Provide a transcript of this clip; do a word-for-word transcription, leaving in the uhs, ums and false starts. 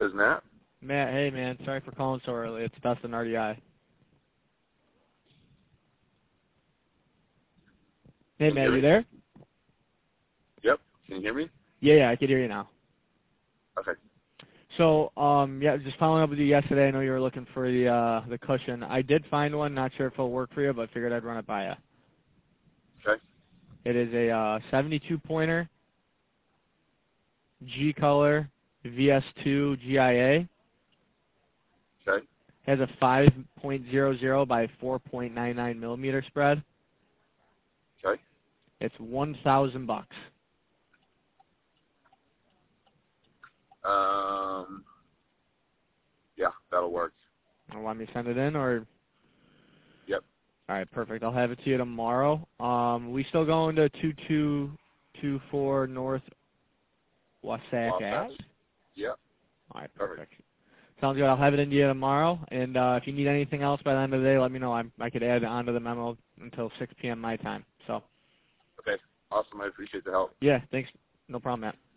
This is Matt. Matt, hey, man. Sorry for calling so early. It's Dustin R D I. Hey, Can you Matt, hear you me? there? Yep. Can you hear me? Yeah, yeah, I can hear you now. Okay. So, um, yeah, just following up with you yesterday. I know you were looking for the uh, the cushion. I did find one. Not sure if it'll work for you, but figured I'd run it by you. Okay. It is a uh, seventy-two pointer, G color, V S two G I A. Okay. Has a five point zero zero by four point nine nine millimeter spread. Okay. It's one thousand bucks. Um. Yeah, that'll work. You want me to send it in, or? Yep. All right, perfect. I'll have it to you tomorrow. Um, we still going to two two two four North Wasatch Wasatch. Ave? Yep. All right, Perfect. perfect. Sounds good. I'll have it in to you tomorrow. And uh, if you need anything else by the end of the day, let me know. I'm, I could add it onto the memo until six p m my time. So, Okay. Awesome. I appreciate the help. yeah, thanks. No problem, Matt.